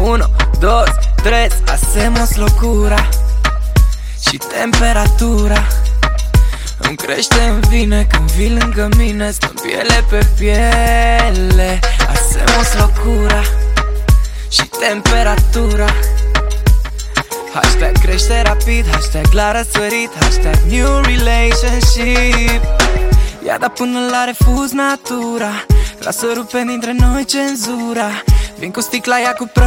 1, 2, 3, hacemos locura. Și temperatura îmi crește în vine când vii lângă mine. Stăm piele pe piele, hacemos locura. Și temperatura hashtag crește rapid, hashtag la răsărit, hashtag new relationship. Ia da până la refuz natura, lasă rupe dintre noi cenzura. Vin cu sticla, ia cu prăj